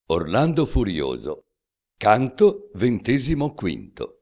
Orlando Furioso, canto 25.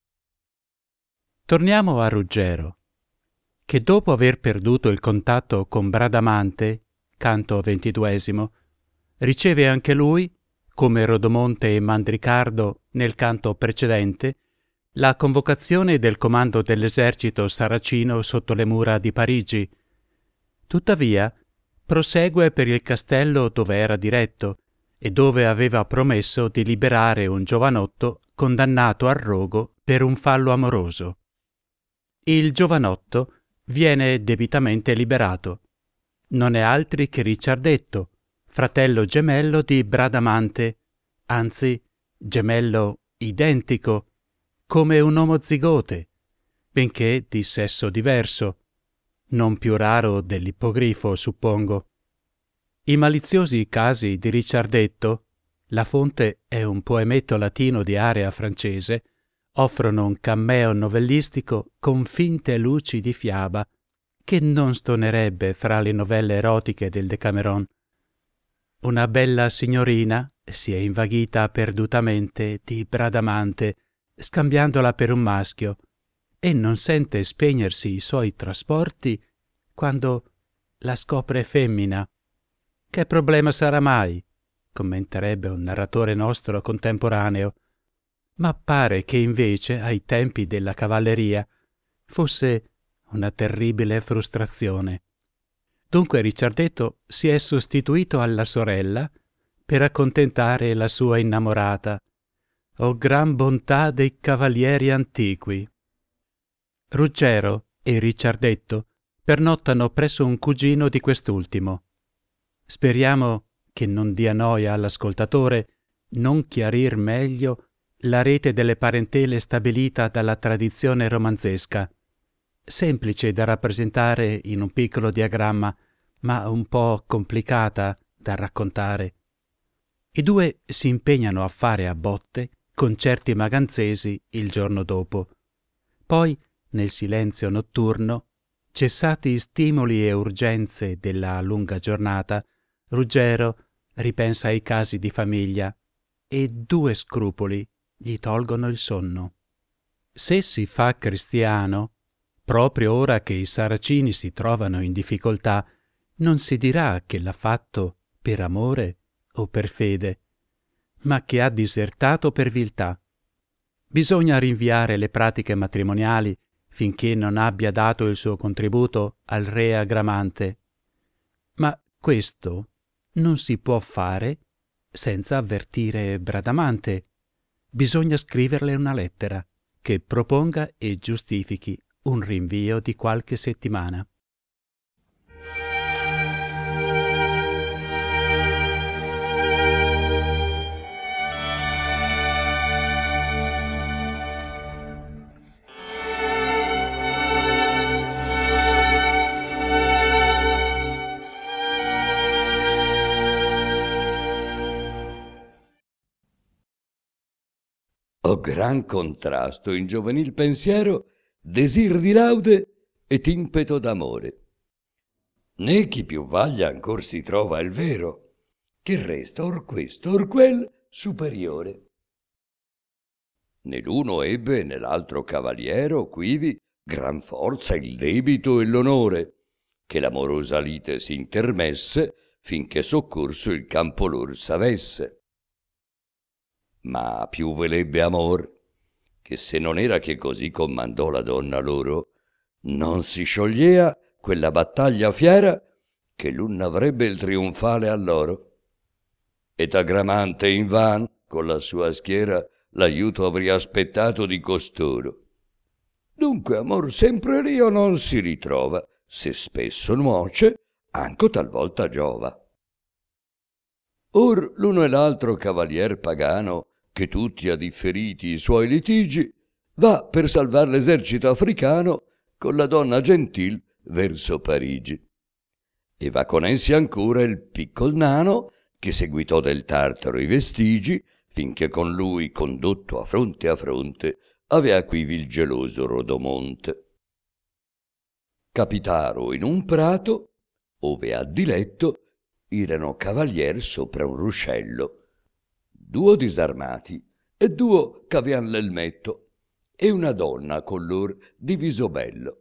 Torniamo a Ruggero, che dopo aver perduto il contatto con Bradamante, canto 22, riceve anche lui, come Rodomonte e Mandricardo nel canto precedente, la convocazione del comando dell'esercito saracino sotto le mura di Parigi. Tuttavia, prosegue per il castello dove era diretto e dove aveva promesso di liberare un giovanotto condannato al rogo per un fallo amoroso. Il giovanotto viene debitamente liberato. Non è altri che Ricciardetto, fratello gemello di Bradamante, anzi gemello identico, come un omozigote, benché di sesso diverso, non più raro dell'ippogrifo, suppongo. I maliziosi casi di Ricciardetto, la fonte è un poemetto latino di area francese, offrono un cameo novellistico con finte luci di fiaba che non stonerebbe fra le novelle erotiche del Decameron. Una bella signorina si è invaghita perdutamente di Bradamante, scambiandola per un maschio, e non sente spegnersi i suoi trasporti quando la scopre femmina. Che problema sarà mai? Commenterebbe un narratore nostro contemporaneo. Ma pare che invece, ai tempi della cavalleria, fosse una terribile frustrazione. Dunque Ricciardetto si è sostituito alla sorella per accontentare la sua innamorata. Oh gran bontà dei cavalieri antiqui! Ruggero e Ricciardetto pernottano presso un cugino di quest'ultimo. Speriamo che non dia noia all'ascoltatore non chiarir meglio la rete delle parentele stabilita dalla tradizione romanzesca, semplice da rappresentare in un piccolo diagramma, ma un po' complicata da raccontare. I due si impegnano a fare a botte con certi maganzesi il giorno dopo. Poi, nel silenzio notturno, cessati stimoli e urgenze della lunga giornata, Ruggero ripensa ai casi di famiglia e 2 scrupoli gli tolgono il sonno. Se si fa cristiano, proprio ora che i saracini si trovano in difficoltà, non si dirà che l'ha fatto per amore o per fede, ma che ha disertato per viltà. Bisogna rinviare le pratiche matrimoniali finché non abbia dato il suo contributo al re Agramante. Ma questo non si può fare senza avvertire Bradamante. Bisogna scriverle una lettera che proponga e giustifichi un rinvio di qualche settimana. O gran contrasto in giovanil pensiero, desir di laude et impeto d'amore. Né chi più vaglia ancor si trova il vero, che resta or questo or quel superiore. Né l'uno ebbe né l'altro cavaliero quivi gran forza il debito e l'onore, che l'amorosa lite s'intermesse finché soccorso il campo lor s'avesse. Ma più velebbe amor, che se non era che così comandò la donna loro, non si sciogliea quella battaglia fiera che l'un avrebbe il trionfale a loro. Ed Agramante invan con la sua schiera l'aiuto avria aspettato di costoro. Dunque amor sempre rio non si ritrova, se spesso nuoce, anco talvolta giova. Or l'uno e l'altro cavalier pagano, che tutti ha differiti i suoi litigi, va per salvar l'esercito africano con la donna gentil verso Parigi. E va con essi ancora il piccol nano, che seguitò del Tartaro i vestigi, finché con lui, condotto a fronte, avea quivi il geloso Rodomonte. Capitaro in un prato, ove a diletto erano cavalier sopra un ruscello, duo disarmati e duo c'avean l'elmetto, e una donna con lor di viso bello.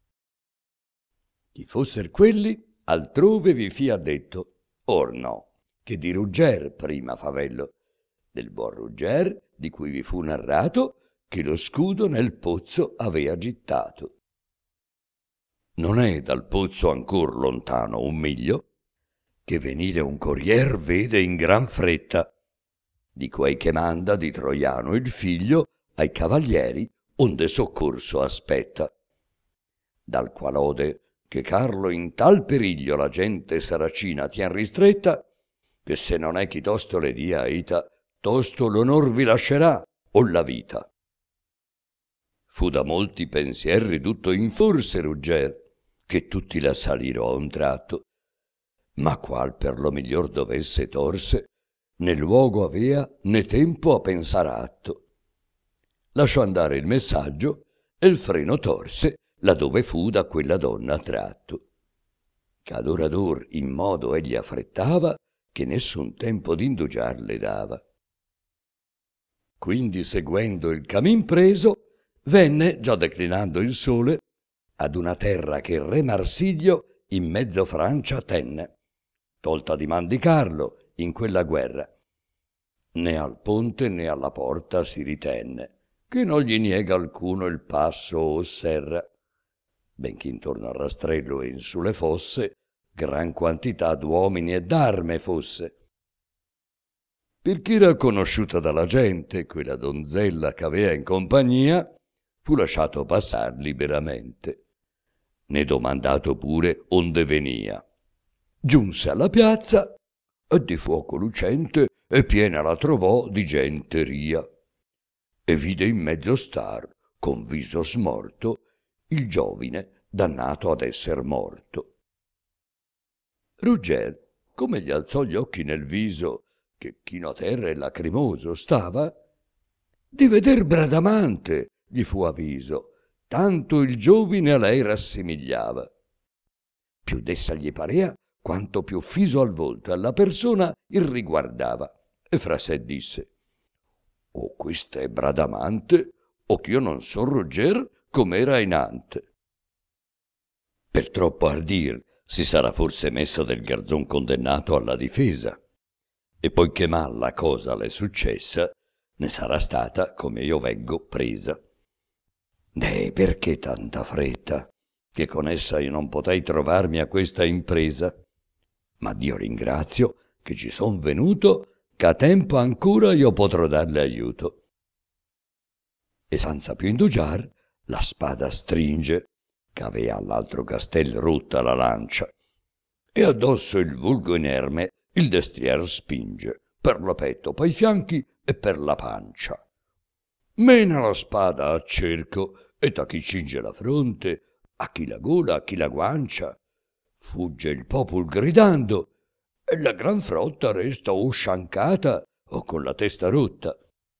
Chi fosser quelli, altrove vi fia detto, or no, che di Rugger prima favello, del buon Rugger, di cui vi fu narrato, che lo scudo nel pozzo avea gittato. Non è dal pozzo ancor lontano 1 miglio, che venire un corrier vede in gran fretta, di quei che manda di Troiano il figlio ai cavalieri onde soccorso aspetta. Dal qual ode che Carlo in tal periglio la gente saracina tien ristretta, che se non è chi tosto le dia aita, tosto l'onor vi lascerà o la vita. Fu da molti pensier ridotto in forse Rugger, che tutti la saliro a un tratto, ma qual per lo miglior dovesse torse, né luogo avea né tempo a pensar atto. Lasciò andare il messaggio e il freno torse laddove fu da quella donna tratto. Ch'ad ora d'or in modo egli affrettava, che nessun tempo d'indugiar le dava. Quindi seguendo il camin preso, venne, già declinando il sole, ad una terra che il re Marsilio in mezzo Francia tenne, tolta di man di Carlo in quella guerra. Né al ponte né alla porta si ritenne, che non gli niega alcuno il passo o serra, benché intorno al rastrello e in su le fosse gran quantità d'uomini e d'arme fosse. Perch'era conosciuta dalla gente quella donzella c'avea in compagnia, fu lasciato passar liberamente, né domandato pure onde venia. Giunse alla piazza e di fuoco lucente e piena la trovò di genteria, e vide in mezzo star, con viso smorto, il giovine dannato ad esser morto. Rugger, come gli alzò gli occhi nel viso, che chino a terra e lacrimoso stava, di veder Bradamante gli fu aviso, tanto il giovine a lei rassimigliava. Più d'essa gli parea, quanto più fiso al volto e alla persona il riguardava, e fra sé disse: o questa è Bradamante, o ch'io non son Rugger com'era inante. Per troppo ardir si sarà forse messa del garzon condennato alla difesa, e poiché mal la cosa l'è successa, ne sarà stata, come io vengo, presa. Perché tanta fretta, che con essa io non potei trovarmi a questa impresa? Ma Dio ringrazio che ci son venuto, ch'a tempo ancora io potrò darle aiuto. E senza più indugiar, la spada stringe, c'avea all'altro castel rotta la lancia, e addosso il vulgo inerme il destrier spinge, per lo petto, poi i fianchi e per la pancia. Mena la spada a cerco, e a chi cinge la fronte, a chi la gola, a chi la guancia. Fugge il popol gridando, e la gran frotta resta o sciancata o con la testa rotta.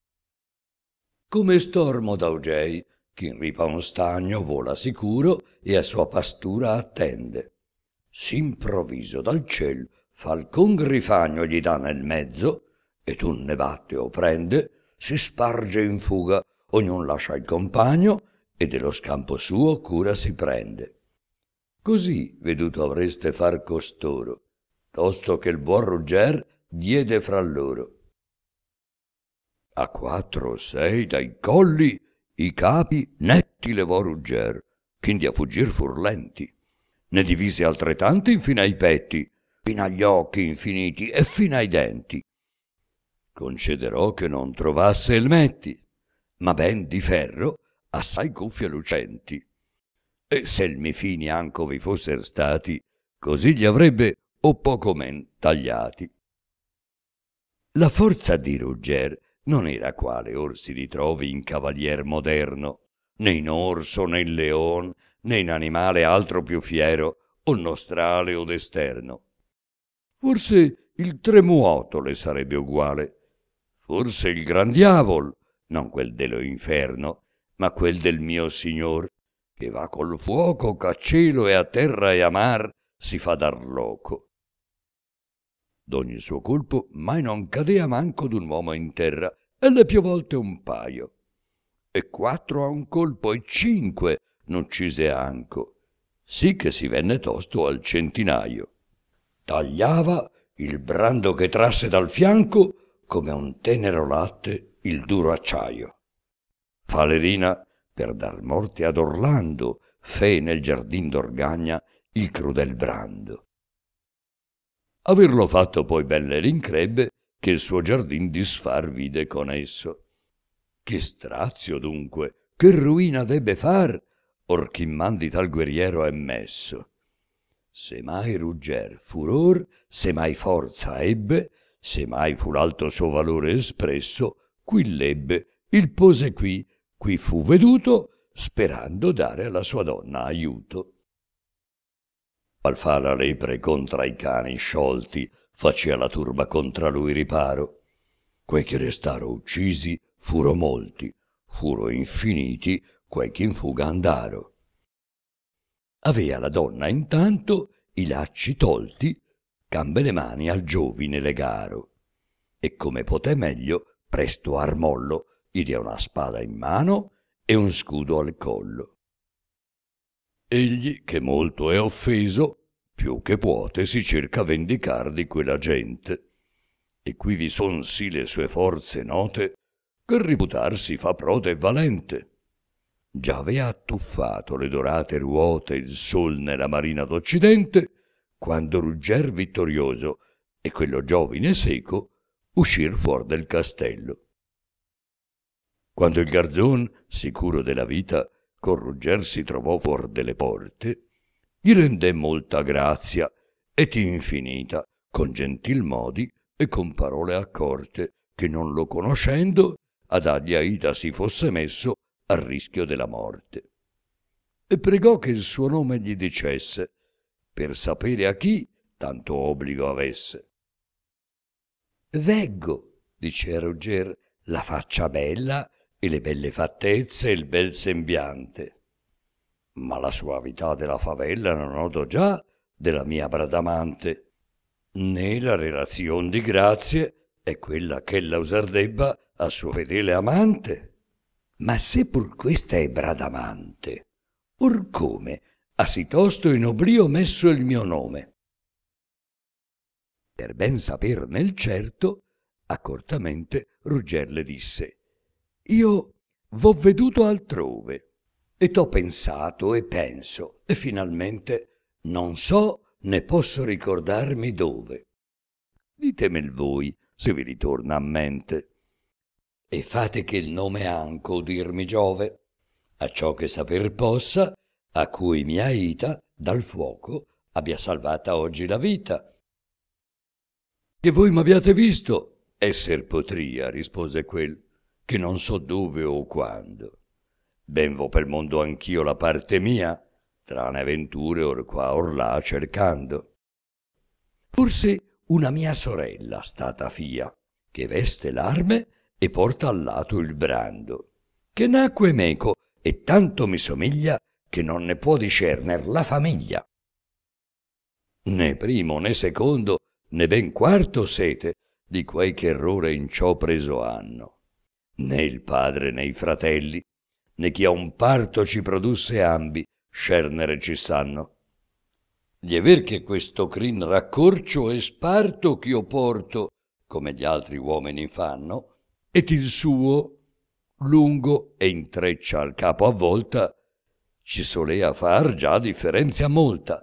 Come stormo d'augei, chi in ripa un stagno vola sicuro e a sua pastura attende. S'improvviso dal ciel falcon grifagno gli dà nel mezzo, ed un ne batte o prende, si sparge in fuga, ognun lascia il compagno, e dello scampo suo cura si prende. Così veduto avreste far costoro, tosto che il buon Rugger diede fra loro. A 4 o 6 dai colli i capi netti levò Rugger, ch'indi a fuggir fur lenti. Ne divise altrettanti infino ai petti, fino agli occhi infiniti e fino ai denti. Concederò che non trovasse elmetti, ma ben di ferro assai cuffie lucenti. E se il mifini anco vi fosser stati, così li avrebbe o poco men tagliati. La forza di Rugger non era quale or si ritrovi in cavalier moderno, né in orso né in leon, né in animale altro più fiero, o nostrale o d'esterno. Forse il tremuoto le sarebbe uguale, forse il gran diavol, non quel dello inferno, ma quel del mio signor, che va col fuoco ch'a cielo e a terra e a mar si fa dar loco. d'ogni suo colpo mai non cadea manco d'un uomo in terra, e le più volte un paio. E 4 a un colpo e 5 n'uccise anco, sì che si venne tosto al centinaio. Tagliava il brando che trasse dal fianco come un tenero latte il duro acciaio. Falerina, per dar morte ad Orlando, fe nel giardin d'Orgagna il crudel brando. Averlo fatto poi ben le rincrebbe, che il suo giardin disfar vide con esso. Che strazio dunque, che ruina debbe far, or chi mandi tal guerriero è messo. Se mai rugger furor, se mai forza ebbe, se mai fu l'alto suo valore espresso, qui l'ebbe, il pose qui fu veduto, sperando dare alla sua donna aiuto. Al fa la lepre contra i cani sciolti, facea la turba contra lui riparo. Quei che restaro uccisi furo molti, furo infiniti quei che in fuga andaro. Avea la donna intanto i lacci tolti, gambe le mani al giovine legaro, e come poté meglio presto armollo, gli diè una spada in mano e un scudo al collo. Egli, che molto è offeso, più che puote si cerca vendicar di quella gente, e qui vi son sì le sue forze note, che riputar si fa prode e valente. Già avea attuffato le dorate ruote il sol nella marina d'Occidente, quando rugger vittorioso e quello giovine seco uscir fuor del castello. Quando il garzon, sicuro della vita, con rugger si trovò fuor delle porte, gli rendè molta grazia et infinita, con gentil modi e con parole accorte, che non lo conoscendo ad agli aida si fosse messo al rischio della morte. E pregò che il suo nome gli dicesse, per sapere a chi tanto obbligo avesse. Veggo, dice Rugger, la faccia bella e le belle fattezze e il bel sembiante, ma la suavità della favella non noto già della mia Bradamante, né la relazion di grazie è quella ch'ella usar debba a suo fedele amante. Ma se pur questa è Bradamante, or come ha sì tosto in oblio messo il mio nome? Per ben saper nel certo, accortamente Rugger le disse: io v'ho veduto altrove, e t'ho pensato e penso, e finalmente non so né posso ricordarmi dove. Ditemel voi, se vi ritorna a mente, e fate che il nome anco dirmi giove, acciò che saper possa, a cui mia ita dal fuoco abbia salvata oggi la vita. Che voi m'abbiate visto, esser potria, rispose quel, che non so dove o quando. Ben vo pel mondo anch'io la parte mia, trane venture or qua or là cercando. Forse una mia sorella stata fia, che veste l'arme e porta al lato il brando, che nacque meco e tanto mi somiglia che non ne può discerner la famiglia. Né primo né secondo né ben quarto sete di quei che errore in ciò preso hanno, né il padre né i fratelli, né chi a un parto ci produsse ambi scernere ci sanno. Di aver che questo crin raccorcio e sparto ch'io porto, come gli altri uomini fanno, ed il suo, lungo e intreccia al capo a volta, ci solea far già differenzia molta.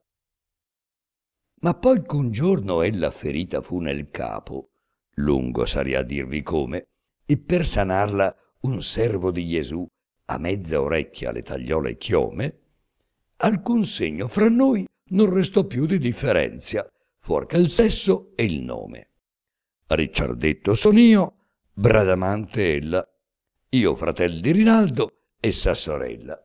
Ma poi qu'un giorno ella ferita fu nel capo, lungo saria a dirvi come, e per sanarla un servo di Gesù a mezza orecchia le tagliò le chiome, alcun segno fra noi non restò più di differenzia, fuor che il sesso e il nome. Ricciardetto son io, Bradamante ella, io fratel di Rinaldo e sa sorella.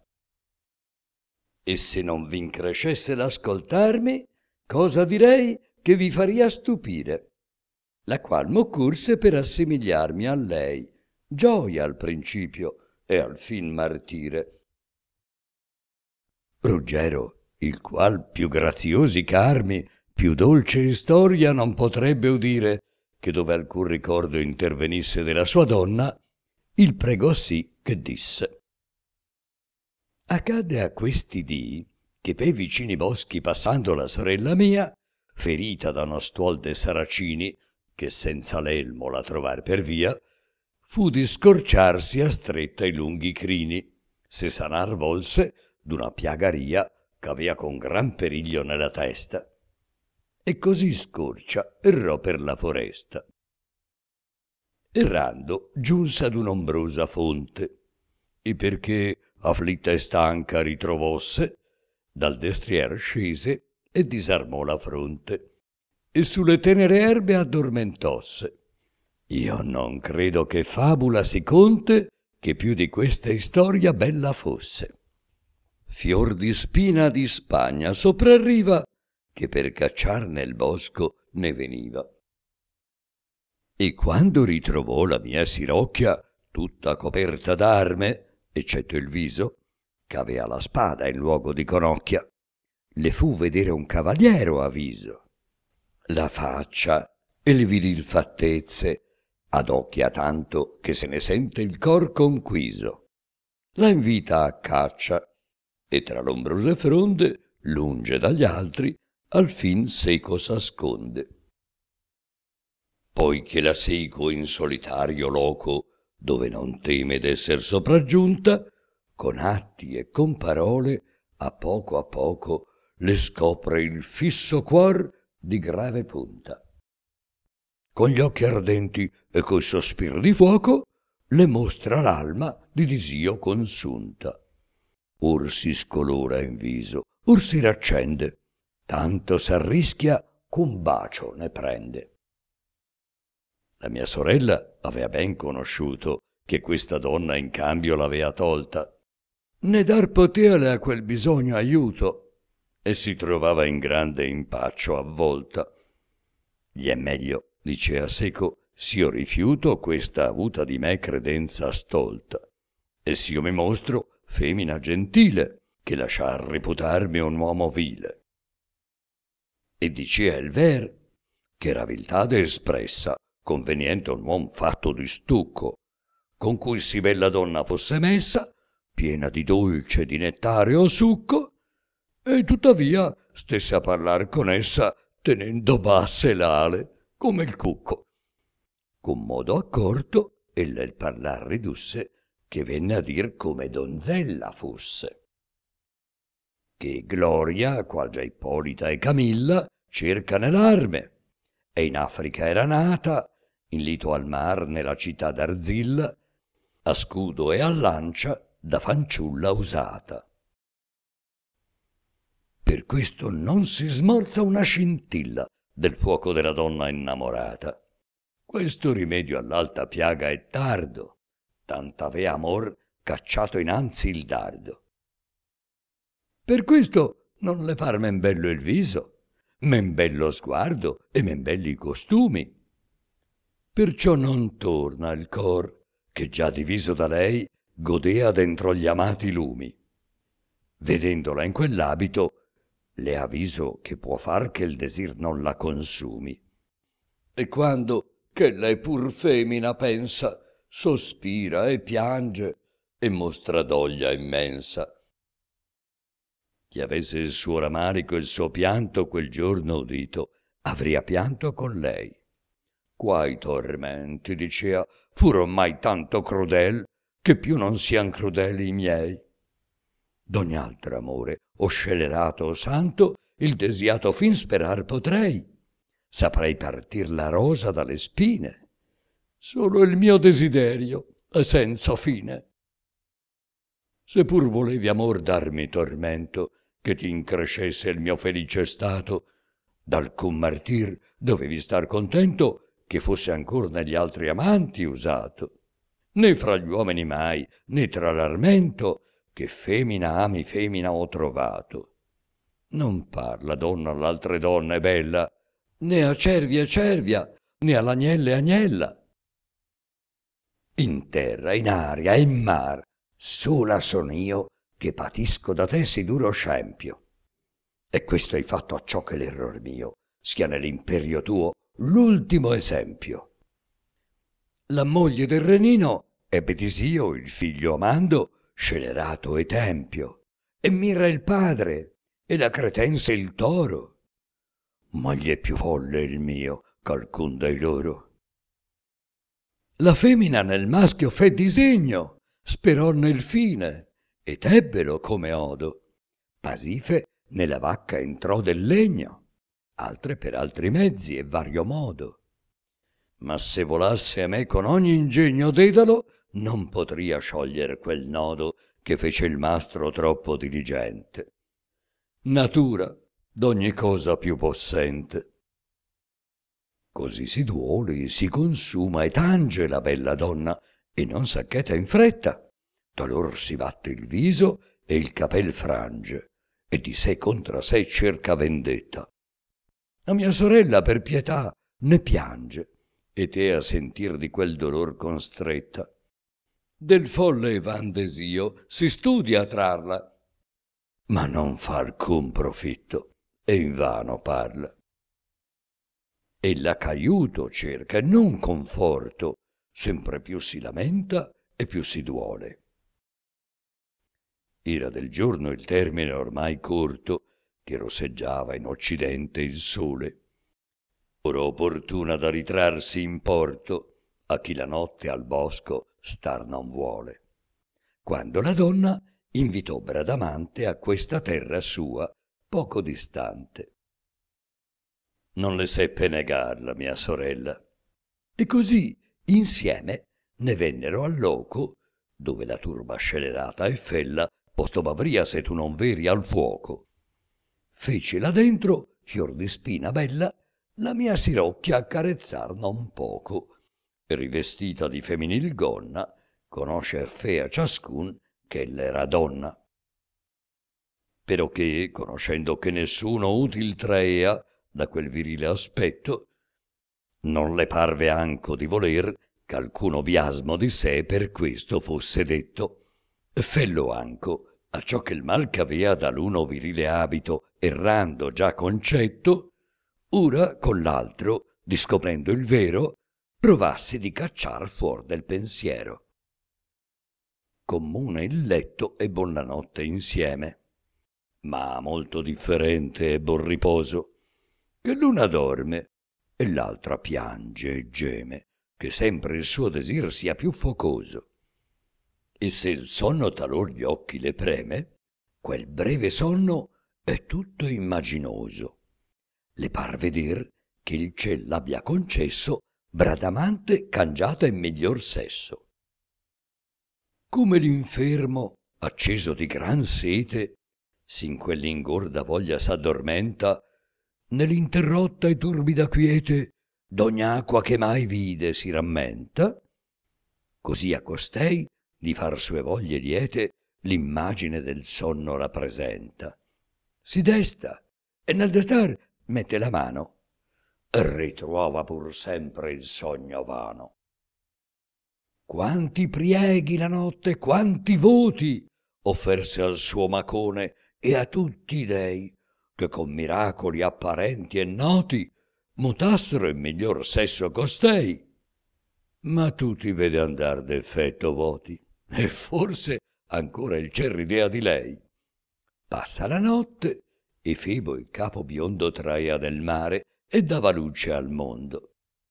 E se non v'increscesse l'ascoltarmi, cosa direi che vi faria stupire, la qual m'occurse per assimigliarmi a lei, gioia al principio e al fin martire. Ruggero, il qual più graziosi carmi più dolce istoria non potrebbe udire, che dove alcun ricordo intervenisse della sua donna, il pregò sì che disse. Accadde a questi dì che pe vicini boschi passando la sorella mia, ferita da uno stuol de saracini, che senza l'elmo la trovar per via, fu di scorciarsi a stretta i lunghi crini, se sanar volse d'una piagaria ch'avea con gran periglio nella testa. E così scorcia errò per la foresta. Errando giunse ad un'ombrosa fonte, e perché afflitta e stanca ritrovosse, dal destrier scese e disarmò la fronte, e sulle tenere erbe addormentosse. Io non credo che fabula si conte, che più di questa istoria bella fosse. Fior di spina di Spagna soprarriva, che per cacciar nel bosco ne veniva. E quando ritrovò la mia sirocchia, tutta coperta d'arme, eccetto il viso, ch'avea la spada in luogo di conocchia, le fu vedere un cavaliero a viso. La faccia e le viril fattezze adocchia tanto che se ne sente il cor conquiso. La invita a caccia e tra l'ombrose fronde, lunge dagli altri, al fin seco s'asconde. Poi che la seco in solitario loco, dove non teme d'esser sopraggiunta, con atti e con parole, a poco, le scopre il fisso cuor di grave punta. Con gli occhi ardenti e coi sospir di fuoco, le mostra l'alma di disio consunta. Or si scolora in viso, or si raccende, tanto s'arrischia qu'un bacio ne prende. La mia sorella avea ben conosciuto che questa donna in cambio l'avea tolta, né dar poteale a quel bisogno aiuto, e si trovava in grande impaccio avvolta. Gli è meglio, dicea seco, s'io rifiuto questa avuta di me credenza stolta, e s'io mi mostro femina gentile, che lasciar reputarmi un uomo vile. E dicea il ver, che ra viltade espressa, conveniente un uom fatto di stucco, con cui si bella donna fosse messa, piena di dolce, di nettare o succo, e tuttavia stesse a parlar con essa, tenendo basse l'ale, come il cucco. Con modo accorto, ella il parlar ridusse, che venne a dir come donzella fosse. Che Gloria, qual già Ippolita e Camilla, cerca nell'arme, e in Africa era nata, in lito al mar nella città d'Arzilla, a scudo e a lancia da fanciulla usata. Per questo non si smorza una scintilla del fuoco della donna innamorata. Questo rimedio all'alta piaga è tardo, tant'avea amor cacciato innanzi il dardo. Per questo non le par men bello il viso, men bello sguardo e men belli i costumi. Perciò non torna il cor, che già diviso da lei godea dentro gli amati lumi. Vedendola in quell'abito, le avviso che può far che il desir non la consumi. E quando che lei pur femina pensa, sospira e piange e mostra doglia immensa. Chi avesse il suo ramarico e il suo pianto quel giorno udito, avria pianto con lei. Quai tormenti, dicea, furon mai tanto crudel, che più non sian crudeli i miei. D'ogni altro amore, o scellerato o santo, il desiato fin sperar potrei. Saprei partir la rosa dalle spine. Solo il mio desiderio è senza fine. Se pur volevi amor darmi tormento, che ti increscesse il mio felice stato, d'alcun martir dovevi star contento, che fosse ancor negli altri amanti usato. Né fra gli uomini mai, né tra l'armento, che femina ami femina ho trovato. Non parla donna all'altre donne bella, né a cervia cervia, né all'agnelle agnella. In terra, in aria e in mar, sola son io che patisco da te sì duro scempio. E questo hai fatto acciò che l'error mio sia nell'imperio tuo l'ultimo esempio. La moglie del Renino ebbe Tisio il figlio amando, scelerato e tempio, e Mirra il padre, e la Cretense il toro. Ma gli è più folle il mio ch'alcun dei loro. La femmina nel maschio fe disegno, sperò nel fine, ed ebbelo come odo. Pasife nella vacca entrò del legno, altre per altri mezzi e vario modo. Ma se volasse a me con ogni ingegno Dedalo, non potria scioglier quel nodo che fece il mastro troppo diligente. Natura d'ogni cosa più possente. Così si duole, si consuma e tange la bella donna, e non s'accheta in fretta. Talor si batte il viso e il capel frange, e di sé contra sé cerca vendetta. La mia sorella per pietà ne piange, e te a sentir di quel dolor constretta. Del folle van desio si studia a trarla, ma non fa alcun profitto, e invano parla. Ella c'aiuto cerca e non conforto, sempre più si lamenta e più si duole. Era del giorno il termine ormai corto, che rosseggiava in occidente il sole. Ora opportuna da ritrarsi in porto a chi la notte al bosco star non vuole. Quando la donna invitò Bradamante a questa terra sua, poco distante. Non le seppe negar la mia sorella, e così insieme ne vennero al loco dove la turba scelerata e fella posto m'avria se tu non veri al fuoco. Feci là dentro, fior di spina bella, la mia sirocchia accarezzar non poco, e rivestita di femminil gonna, conoscer fea ciascun che l'era donna. Però che, conoscendo che nessuno util traea da quel virile aspetto, non le parve anco di voler ch'alcuno biasmo di sé per questo fosse detto. Fello anco, acciò che il mal c'avea da l'uno virile abito errando già concetto, ora con l'altro, discoprendo il vero, provassi di cacciar fuor del pensiero. Comune il letto e buon la notte insieme, ma molto differente e buon riposo, che l'una dorme e l'altra piange e geme, che sempre il suo desir sia più focoso. E se il sonno talor gli occhi le preme, quel breve sonno è tutto immaginoso. Le par veder che il ciel l'abbia concesso Bradamante cangiata in miglior sesso. Come l'infermo, acceso di gran sete, sin quell'ingorda voglia s'addormenta, nell'interrotta e turbida quiete d'ogni acqua che mai vide si rammenta, così a costei di far sue voglie liete l'immagine del sonno rappresenta. Si desta e nel destar mette la mano e ritrova pur sempre il sogno vano. Quanti prieghi la notte, quanti voti offerse al suo macone e a tutti i dei, che con miracoli apparenti e noti mutassero in miglior sesso costei. Ma tu ti vede andar d'effetto voti, e forse ancora il c'è ridea di lei. Passa la notte, e Febo il capo biondo traea del mare e dava luce al mondo.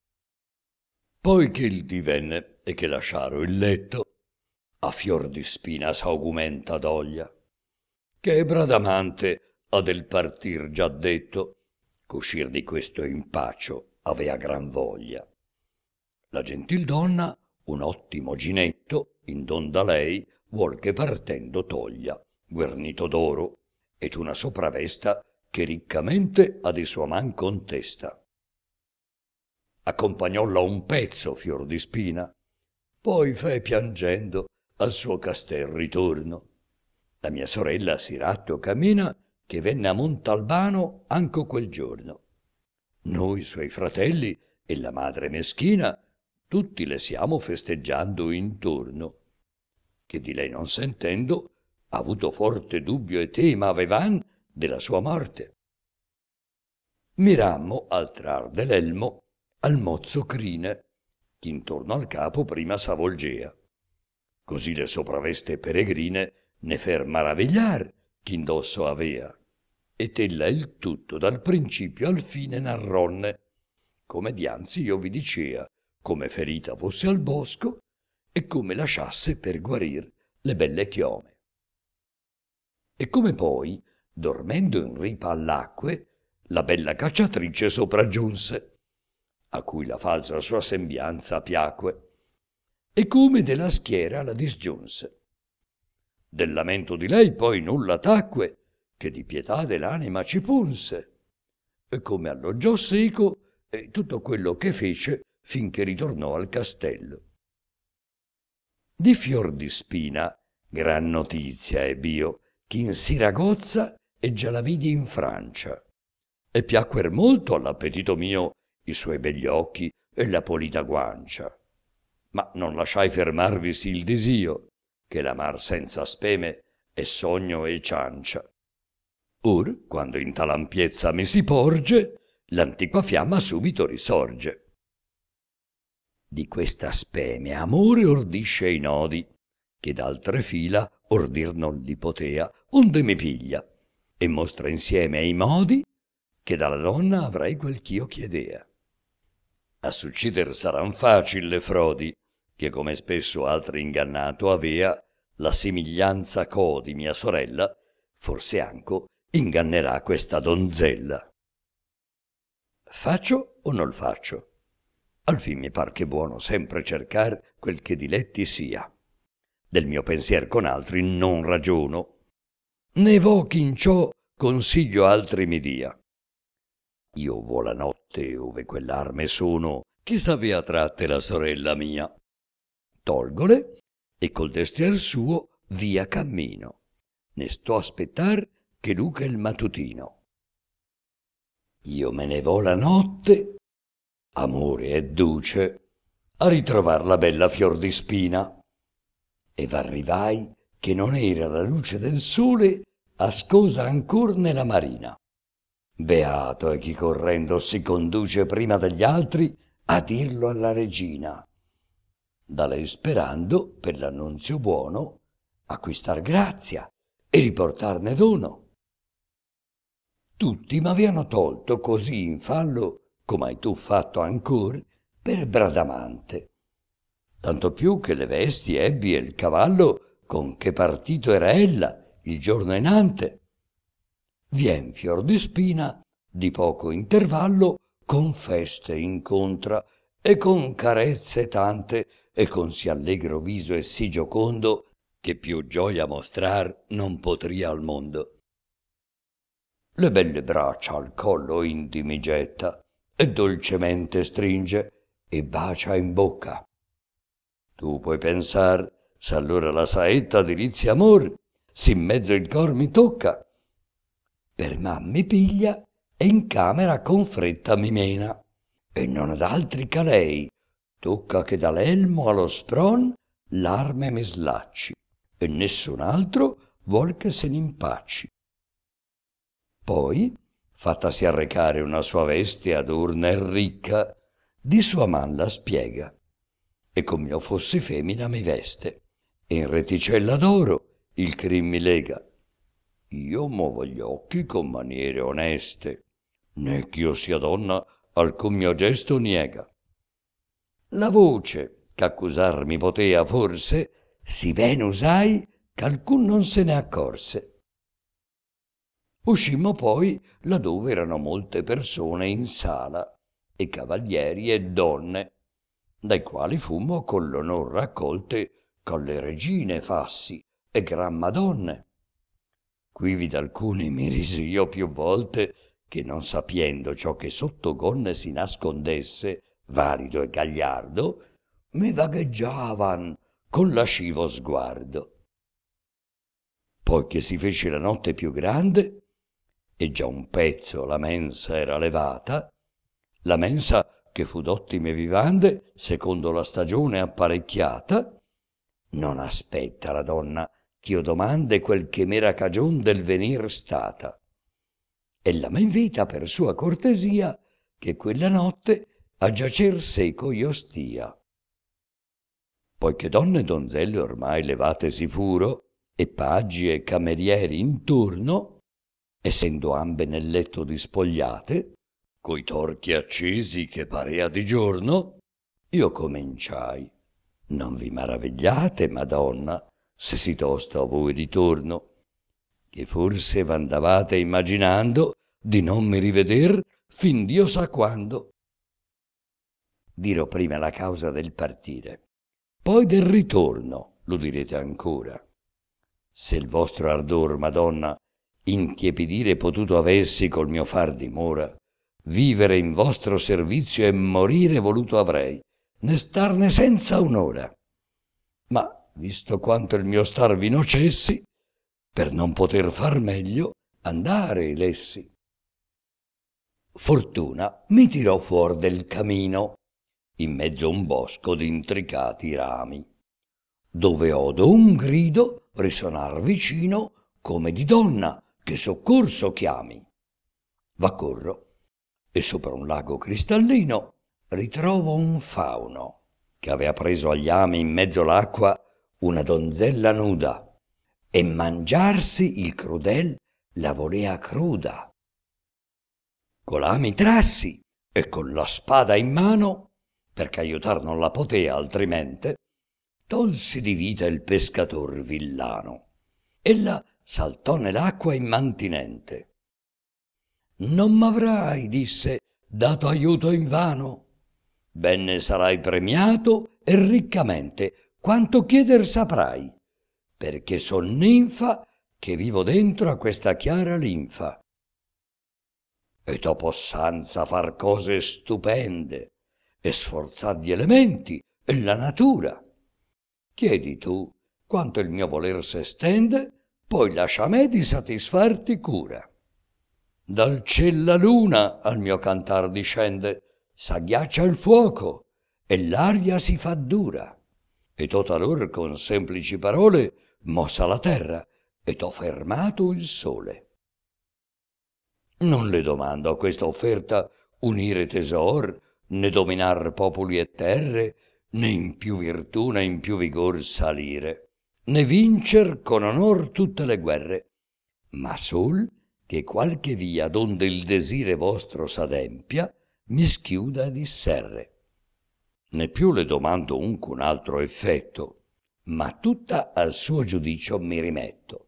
Poi che il divenne e che lasciaro il letto, a fior di spina s'augumenta doglia, che Bradamante ha del partir già detto, c'uscir di questo impaccio avea gran voglia. La gentil donna un ottimo ginetto in don da lei vuol che partendo toglia, guernito d'oro, ed una sopravesta che riccamente a di sua man contesta. Accompagnolla un pezzo fior di spina, poi fe piangendo al suo castel ritorno. La mia sorella si ratto cammina che venne a Montalbano anco quel giorno. Noi suoi fratelli e la madre meschina tutti le siamo festeggiando intorno, che di lei non sentendo avuto forte dubbio e tema avevan della sua morte. mirammo al trar dell'elmo al mozzo crine, che intorno al capo prima s'avvolgea. Così le sopravveste peregrine ne fer maravigliar chi indosso avea. E tella il tutto dal principio al fine narronne, come dianzi io vi dicea, come ferita fosse al bosco e come lasciasse per guarir le belle chiome. E come poi, dormendo in ripa all'acque, la bella cacciatrice sopraggiunse, a cui la falsa sua sembianza piacque, e come della schiera la disgiunse. Del lamento di lei poi nulla tacque, che di pietà dell'anima ci punse, e come alloggiò seco e tutto quello che fece finché ritornò al castello. Di fior di spina gran notizia ebb'io, che in Siragozza e già la vidi in Francia, e piacquer molto all'appetito mio i suoi begli occhi e la polita guancia. Ma non lasciai fermarvisi il desio, che l'amar senza speme è sogno e ciancia. Or, quando in tal ampiezza mi si porge, l'antiqua fiamma subito risorge. Di questa speme amore ordisce i nodi, che d'altre fila ordir non li potea, onde mi piglia, e mostra insieme i modi, che dalla donna avrei quel ch'io chiedea. A succider saran facil le frodi, che come spesso altri ingannato avea, la simiglianza co di mia sorella, forse anco ingannerà questa donzella. Faccio o non faccio? Al fin mi par che buono sempre cercar quel che diletti sia. Del mio pensier con altri non ragiono, né vo chi in ciò consiglio altri mi dia. Io vo la notte ove quell'arme sono che s'avea tratte la sorella mia. Tolgole e col destrier suo via cammino, ne sto aspettar che luca il mattutino. Io me ne vo la notte, amore e duce, a ritrovar la bella fior di spina, e v'arrivai che non era la luce del sole ascosa ancor nella marina. Beato è chi correndo si conduce prima degli altri a dirlo alla regina, da lei sperando per l'annunzio buono acquistar grazia e riportarne dono. Tutti m'avevano tolto così in fallo, come hai tu fatto ancor, per Bradamante. Tanto più che le vesti ebbi e il cavallo con che partito era ella il giorno inante. Vien fior di spina, di poco intervallo, con feste incontra e con carezze tante e con sì allegro viso e sì giocondo che più gioia mostrar non potria al mondo. Le belle braccia al collo indi mi getta e dolcemente stringe e bacia in bocca. Tu puoi pensar s'allora la saetta delizia amor s'in mezzo il cor mi tocca. Per man mi piglia e in camera con fretta mi mena, e non ad altri che a lei tocca che dall'elmo allo spron l'arme mi slacci, e nessun altro vuol che se n'impacci. Poi, fattasi arrecare una sua veste adorna e ricca, di sua man la spiega, e com'io fossi femmina mi veste, e in reticella d'oro il crin mi lega. Io movo gli occhi con maniere oneste, né ch'io sia donna alcun mio gesto niega. La voce ch'accusar mi potea forse, sì ben usai ch'alcun non se ne accorse. Uscimmo poi laddove erano molte persone in sala, e cavalieri e donne, dai quali fummo con l'onor raccolte con le regine fassi e gran madonne. Qui vidi alcuni mi risi io più volte, che non sapiendo ciò che sotto gonne si nascondesse, valido e gagliardo, mi vagheggiavan con lascivo sguardo. Poi che si fece la notte più grande, e già un pezzo la mensa era levata, la mensa che fu d'ottime vivande, secondo la stagione apparecchiata, non aspetta la donna ch'io domande quel che m'era cagion del venir stata. ella m'invita per sua cortesia che quella notte a giacer seco io stia. Poiché donne e donzelle ormai levatesi furo, e paggi e camerieri intorno, essendo ambe nel letto dispogliate, coi torchi accesi che parea di giorno, io cominciai. Non vi maravigliate, Madonna, se si tosta a voi ritorno, che forse v'andavate immaginando di non mi riveder fin Dio sa quando. Dirò prima la causa del partire, poi del ritorno lo direte ancora. Se il vostro ardor, Madonna, intiepidire potuto avessi col mio far dimora, vivere in vostro servizio e morire voluto avrei, né starne senza un'ora. Ma, visto quanto il mio star vi nocessi, per non poter far meglio, andare lessi. Fortuna mi tirò fuor del camino, in mezzo a un bosco d'intricati rami, dove odo un grido risonar vicino come di donna che soccorso chiami. V'accorro e sopra un lago cristallino ritrovo un fauno che avea preso agli ami in mezzo l'acqua una donzella nuda e mangiarsi il crudel la volea cruda. Colà mi trassi e con la spada in mano, perché aiutar non la potea altrimenti, tolsi di vita il pescator villano. Ella saltò nell'acqua immantinente. Non m'avrai, disse, dato aiuto invano. Ben ne sarai premiato e riccamente, quanto chieder saprai, perché son ninfa che vivo dentro a questa chiara linfa. E t'ho possanza far cose stupende e sforzar gli elementi e la natura. Chiedi tu quanto il mio voler s'estende, poi lascia me di satisfarti cura. Dal ciel la luna al mio cantar discende, s'agghiaccia il fuoco e l'aria si fa dura. E t'ho talor con semplici parole mossa la terra e t'ho fermato il sole. Non le domando a questa offerta unire tesor, né dominar popoli e terre, né in più virtù né in più vigor salire, né vincer con onor tutte le guerre, ma sol che qualche via donde il desire vostro s'adempia mi schiuda di serre. Né più le domando uncun altro effetto, ma tutta al suo giudicio mi rimetto.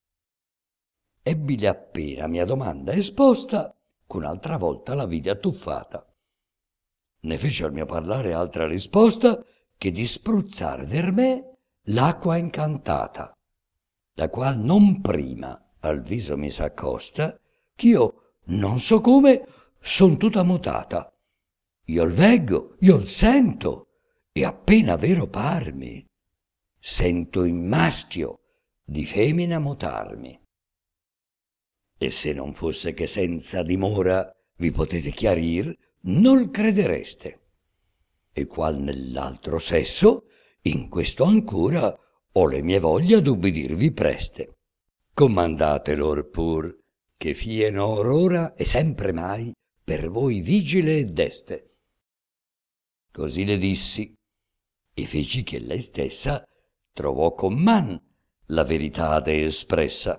Ebbile appena mia domanda esposta, ch'un'altra volta la vide attuffata. Ne fece al mio parlare altra risposta, che di spruzzar der me l'acqua incantata, la qual non prima al viso mi s'accosta, ch'io non so come son tutta mutata. Io il veggo, io il sento, e appena vero parmi, sento in maschio di femmina mutarmi. E se non fosse che senza dimora vi potete chiarir, non credereste. E qual nell'altro sesso, in questo ancora ho le mie voglia d'ubbidirvi preste. Comandate lor pur, che fieno or ora e sempre mai per voi vigile e deste. Così le dissi, e feci che lei stessa trovò con man la veritade espressa.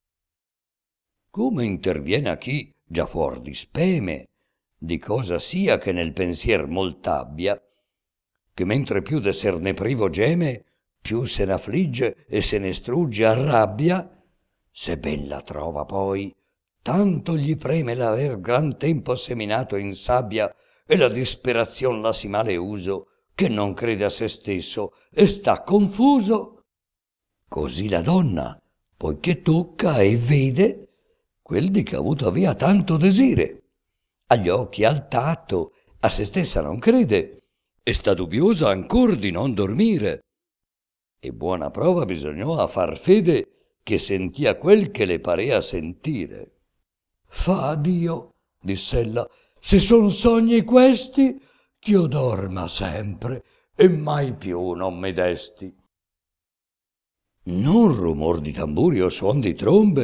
Come interviene a chi, già fuor di speme, di cosa sia che nel pensier molt'abbia, che mentre più d'esserne privo geme, più se n'affligge e se ne strugge a rabbia, se ben la trova poi, tanto gli preme l'aver gran tempo seminato in sabbia e la disperazion la si male uso, che non crede a se stesso e sta confuso. Così la donna, poiché tocca e vede, quel di che avuto avea tanto desire, agli occhi, al tatto, a se stessa non crede, e sta dubbiosa ancor di non dormire. E buona prova bisognò a far fede che sentia quel che le parea sentire. Fa Dio, diss'ella, se son sogni questi, ch'io dorma sempre e mai più non mi desti. Non rumor di tamburi o suon di trombe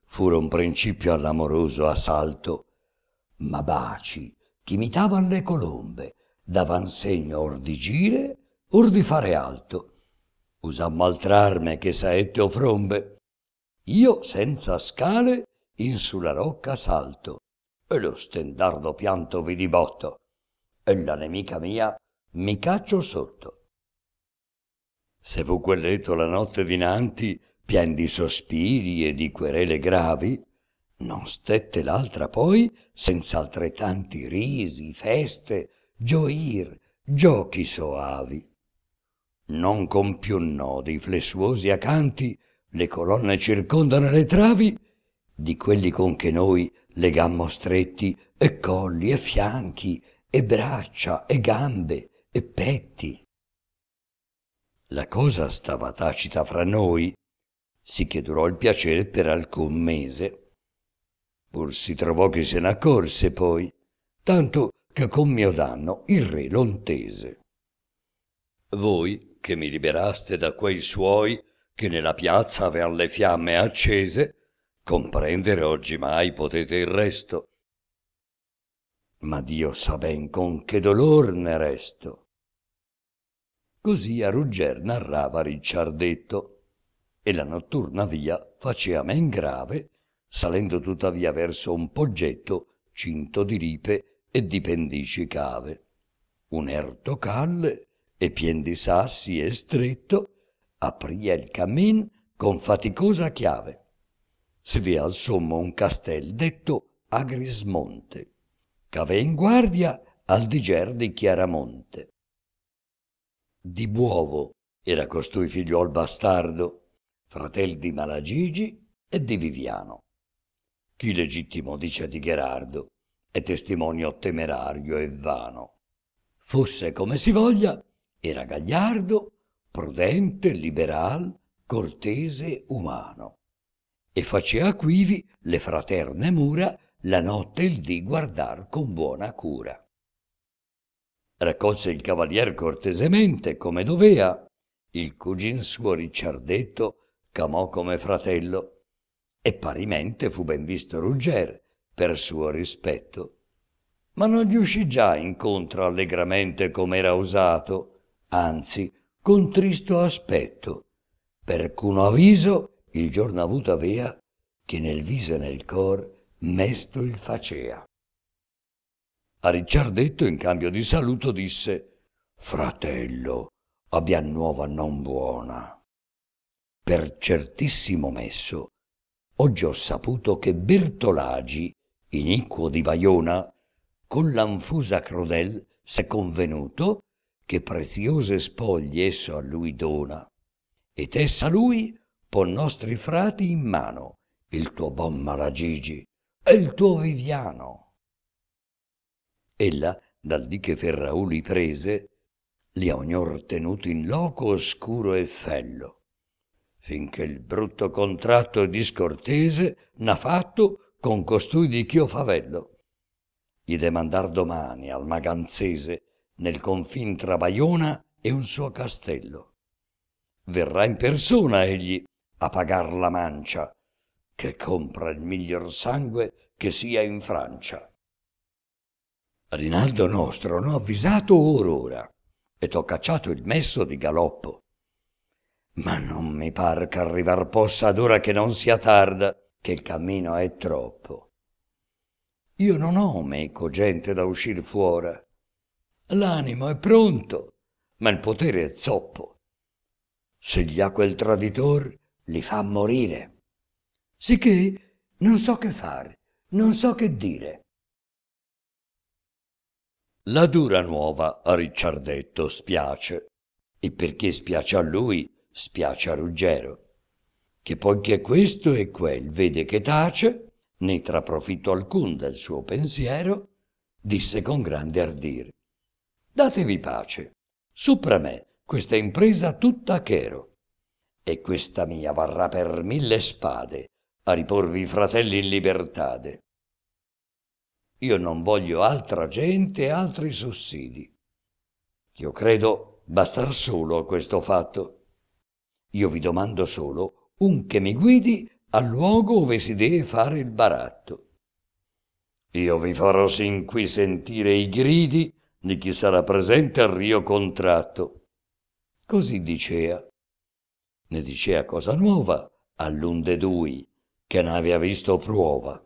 furono principio all'amoroso assalto, ma baci che imitavan le colombe, davan segno or di gire, or di fare alto. Usammo altr'arme che saette o frombe. Io senza scale in sulla rocca salto, e lo stendardo pianto vidi botto, e la nemica mia mi caccio sotto. Se fu quel letto la notte dinanti, pien di sospiri e di querele gravi, non stette l'altra poi senza altrettanti risi, feste, gioir, giochi soavi. Non con più nodi flessuosi acanti le colonne circondano le travi di quelli con che noi legammo stretti e colli e fianchi e braccia e gambe e petti. La cosa stava tacita fra noi, sì che durò il piacere per alcun mese. Pur si trovò che se n'accorse poi, tanto che con mio danno il re lo ntese. Voi, che mi liberaste da quei suoi che nella piazza avean le fiamme accese, comprendere oggi mai potete il resto. Ma Dio sa ben con che dolor ne resto. Così a rugger narrava Ricciardetto, e la notturna via facea men grave, salendo tuttavia verso un poggetto cinto di ripe e di pendici cave. Un erto calle e pien di sassi e stretto apria il cammin con faticosa chiave. Si ve al sommo un castel detto Agrismonte, ch'ave in guardia al diger di Chiaramonte. Di Buovo era costui figliuol bastardo, fratel di Malagigi e di Viviano. Chi legittimo dice di Gherardo è testimonio temerario e vano. Fosse come si voglia, era gagliardo, prudente, liberal, cortese, umano, e facea quivi le fraterne mura la notte e il dì guardar con buona cura. Raccolse il cavalier cortesemente come dovea, il cugin suo Ricciardetto chiamò come fratello, e parimente fu ben visto Rugger per suo rispetto. Ma non gli uscì già incontro allegramente come era usato, anzi con tristo aspetto, perch'uno avviso il giorno avuto avea che nel viso e nel cor mesto il facea. A Ricciardetto in cambio di saluto disse: fratello, abbiam nuova non buona. Per certissimo messo, oggi ho saputo che Bertolagi, iniquo di Vaiona, con l'anfusa crudel s'è convenuto che preziose spoglie esso a lui dona, ed essa lui pon nostri frati in mano, il tuo bon Malagigi e il tuo Viviano. Ella, dal dì che Ferrauli prese, li ha ognor tenuti in loco oscuro e fello, finché il brutto contratto e discortese n'ha fatto con costui di Chio Favello. Gli de mandar domani al Maganzese nel confin tra Vaiona e un suo castello. Verrà in persona egli a pagar la mancia, che compra il miglior sangue che sia in Francia. Rinaldo nostro n'ho avvisato or ora, e t'ho cacciato il messo di galoppo. Ma non mi par ch'arrivar possa ad ora che non sia tarda, che il cammino è troppo. Io non ho meco gente da uscir fuora. L'animo è pronto, ma il potere è zoppo. Se gli ha quel traditor, li fa morire. Sicché non so che fare, non so che dire. La dura nuova a Ricciardetto spiace, e perché spiace a lui, spiace a Ruggero, che poiché questo e quel vede che tace, né tra profitto alcun del suo pensiero, disse con grande ardir: datevi pace, sopra me questa impresa tutta chero, e questa mia varrà per 1000 spade a riporvi i fratelli in libertade. Io non voglio altra gente e altri sussidi. Io credo bastar solo a questo fatto. Io vi domando solo un che mi guidi al luogo ove si deve fare il baratto. Io vi farò sin qui sentire i gridi di chi sarà presente al rio contratto. Così dicea. Ne dicea cosa nuova all'un de dui, che ne aveva visto pruova.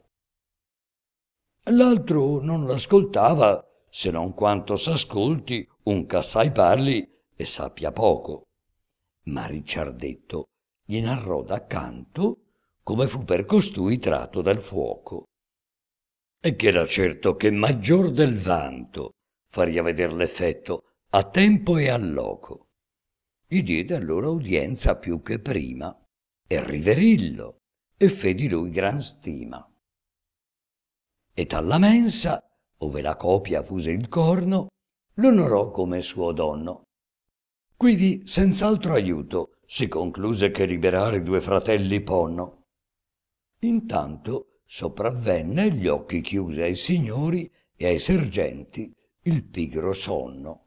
L'altro non l'ascoltava, se non quanto s'ascolti un ch'assai parli e sappia poco. Ma Ricciardetto gli narrò daccanto come fu per costui tratto dal fuoco, e ch'era certo che maggior del vanto faria veder l'effetto a tempo e al loco. Gli diede allora udienza più che prima, e riverillo, e fe di lui gran stima. E alla mensa, ove la copia fuse il corno, l'onorò come suo donno. Quivi senz'altro aiuto si concluse che liberare due fratelli ponno. Intanto sopravvenne gli occhi chiuse ai signori e ai sergenti il pigro sonno.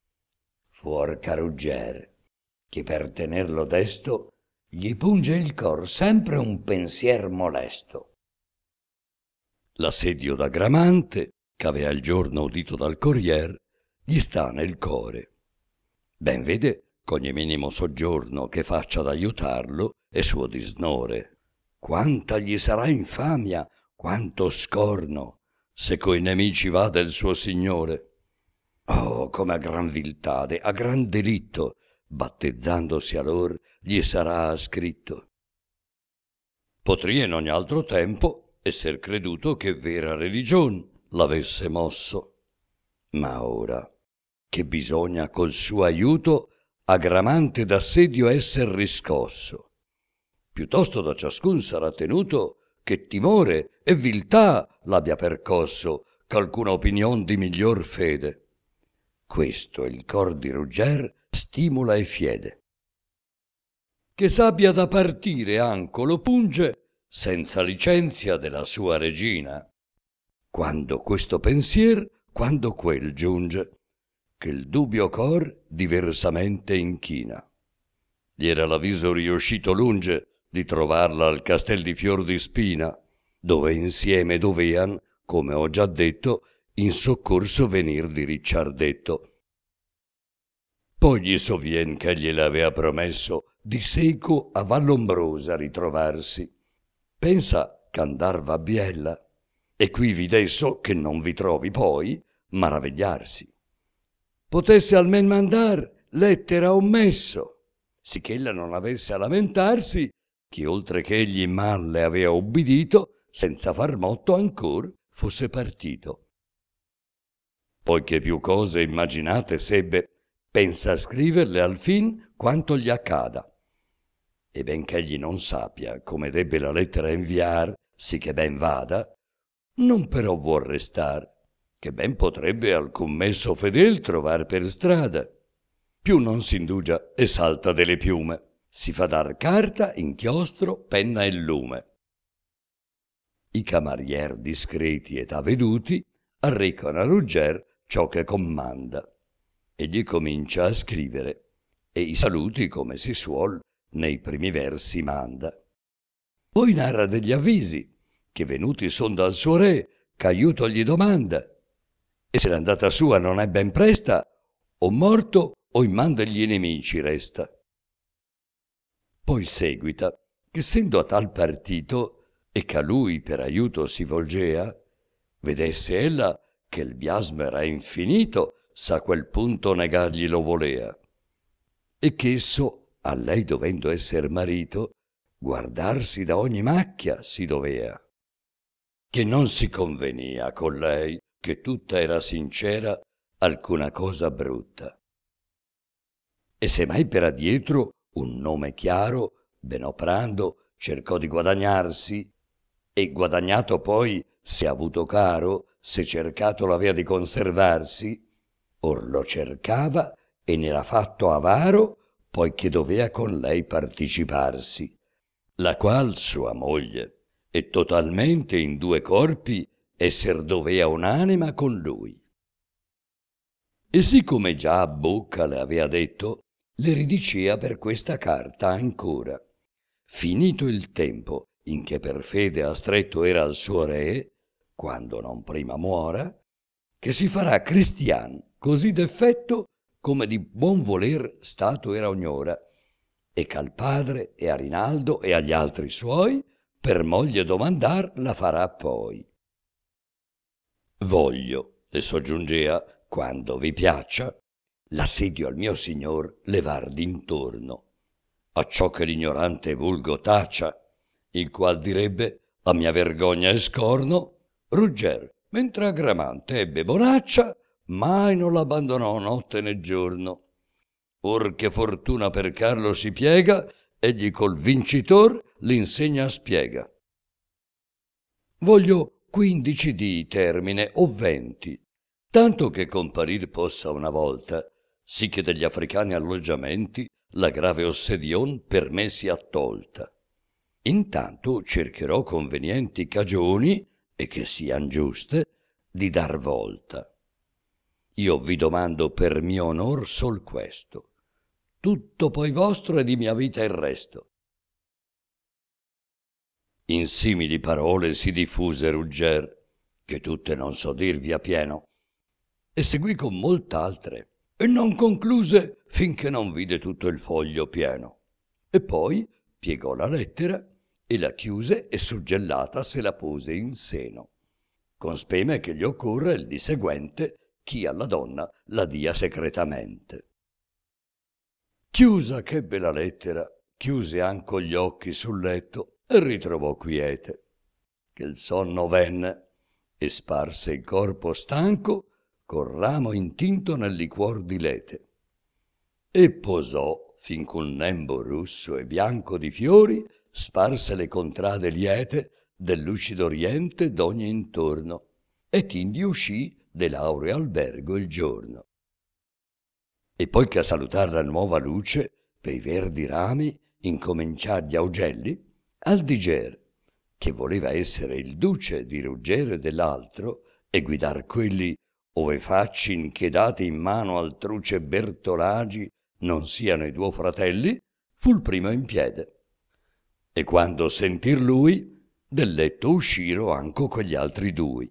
Fuorca Rugger, che per tenerlo desto gli punge il cor sempre un pensier molesto. L'assedio da Gramante, ch'avea il giorno udito dal corrier, gli sta nel core. Ben vede ch'ogni minimo soggiorno che faccia d'aiutarlo è suo disnore. Quanta gli sarà infamia, quanto scorno, se coi nemici va del suo signore. Oh, come a gran viltade, a gran delitto, battezzandosi a lor, gli sarà ascritto. Potria in ogni altro tempo esser creduto che vera religion l'avesse mosso. Ma ora, che bisogna col suo aiuto a Gramante d'assedio esser riscosso, piuttosto da ciascun sarà tenuto che timore e viltà l'abbia percosso ch'alcuna opinion di miglior fede. Questo il cor di Rugger stimula e fiede. Che sabbia da partire anco lo punge senza licenzia della sua regina. Quando questo pensier, quando quel giunge, che il dubbio cor diversamente inchina. Gli era l'avviso riuscito lunge di trovarla al castel di Fiordispina, dove insieme dovean, come ho già detto, in soccorso venir di Ricciardetto. Poi gli sovvien che gliele avea promesso di seco a Vallombrosa ritrovarsi. Pensa ch'andar va biella, e quivi desso che non vi trovi poi maravigliarsi. Potesse almen mandar lettera o messo, sicch'ella non avesse a lamentarsi, che oltre che egli mal le avea ubbidito, senza far motto ancor fosse partito. Poiché più cose immaginate sebbe, pensa a scriverle al fin quanto gli accada. E benché egli non sappia come debbe la lettera inviar, sì che ben vada, non però vuol restar, che ben potrebbe alcun messo fedel trovar per strada. Più non s'indugia e salta delle piume, si fa dar carta, inchiostro, penna e lume. I camarier discreti ed aveduti arrecano a Rugger ciò che comanda. Egli comincia a scrivere, e i saluti, come si suol, nei primi versi manda. Poi narra degli avvisi, che venuti son dal suo re, ch'aiuto gli domanda, e se l'andata sua non è ben presta, o morto o in man degli nemici resta. Poi seguita, che essendo a tal partito, e che a lui per aiuto si volgea, vedesse ella che il biasmo era infinito, s'a quel punto negargli lo volea, e che esso, a lei dovendo esser marito, guardarsi da ogni macchia si dovea, che non si convenia con lei, che tutta era sincera, alcuna cosa brutta. E se mai per adietro un nome chiaro, ben oprando, cercò di guadagnarsi, e guadagnato poi, se avuto caro, se cercato l'avea di conservarsi, or lo cercava e n'era fatto avaro, poiché dovea con lei parteciparsi, la qual sua moglie, e totalmente in due corpi esser dovea un'anima con lui. E siccome già a bocca le avea detto, le ridicea per questa carta ancora. Finito il tempo in che per fede ha stretto era al suo re, quando non prima muora, che si farà cristian così d'effetto come di buon voler stato era ognora, e ch'al padre e a Rinaldo e agli altri suoi per moglie domandar la farà poi. Voglio, le soggiungea, quando vi piaccia, l'assedio al mio signor levar d'intorno, acciò che l'ignorante vulgo taccia, il qual direbbe a mia vergogna e scorno: Rugger, mentre a Gramante ebbe bonaccia, mai non l'abbandonò notte né giorno. Or che fortuna per Carlo si piega, egli col vincitor l'insegna spiega. Voglio 15 dì termine o 20, tanto che comparir possa una volta, sì che degli africani alloggiamenti la grave ossedion per me sia tolta. Intanto cercherò convenienti cagioni, e che sian giuste, di dar volta. Io vi domando per mio onor sol questo, tutto poi vostro e di mia vita il resto. In simili parole si diffuse Rugger, che tutte non so dirvi a pieno, e seguì con molt'altre, e non concluse finché non vide tutto il foglio pieno. E poi piegò la lettera e la chiuse e suggellata se la pose in seno, con speme che gli occorra il di seguente chi alla donna la dia secretamente. Chiusa ch'ebbe la lettera, chiuse anco gli occhi sul letto e ritrovò quiete, che il sonno venne e sparse il corpo stanco col ramo intinto nel liquor di lete, e posò fin col nembo russo e bianco di fiori sparse le contrade liete del lucido oriente d'ogni intorno, e tindi uscì dell'aureo albergo il giorno. E poi che a salutar la nuova luce pei verdi rami incominciar gli augelli, al diger che voleva essere il duce di Ruggero dell'altro e guidar quelli ove faccin che dati in mano al truce Bertolagi non siano i duo fratelli, fu il primo in piede. E quando sentir lui, del letto usciro anco quegli altri due.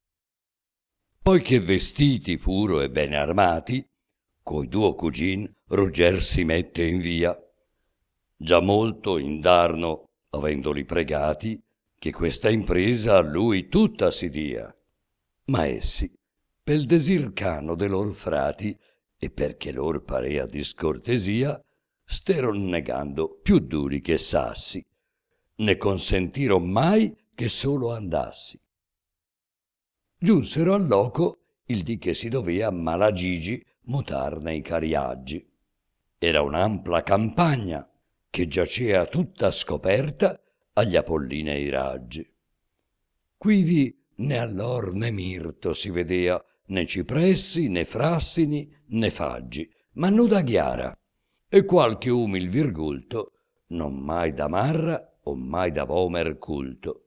Poi che vestiti furo e bene armati, coi duo cugin Rugger si mette in via, già molto indarno avendoli pregati che questa impresa a lui tutta si dia. Ma essi, pel desir cano de lor frati e perché lor parea discortesia, steron negando più duri che sassi, ne consentiron mai che solo andassi. Giunsero al loco il dì che si dovea Malagigi mutar nei cariaggi. Era un'ampla campagna che giacea tutta scoperta agli apollinei raggi. Quivi né allor né mirto si vedea, né cipressi, né frassini, né faggi, ma nuda ghiara, e qualche umil virgulto, non mai da marra o mai da vomer culto.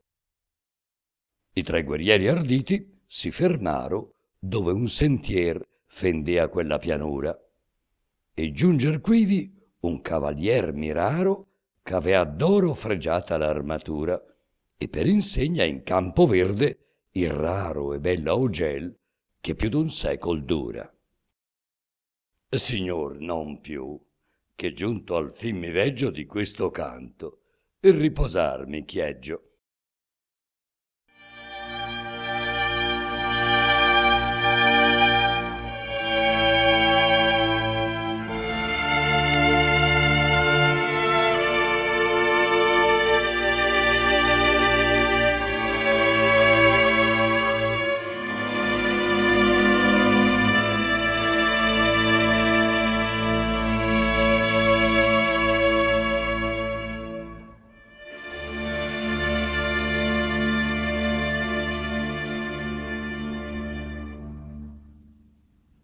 I tre guerrieri arditi si fermaro dove un sentier fendea quella pianura, e giunger quivi un cavalier miraro c'avea d'oro fregiata l'armatura, e per insegna in campo verde il raro e bello augel che più d'un secol dura. Signor, non più, che giunto al fin mi veggio di questo canto, e riposar mi chieggio,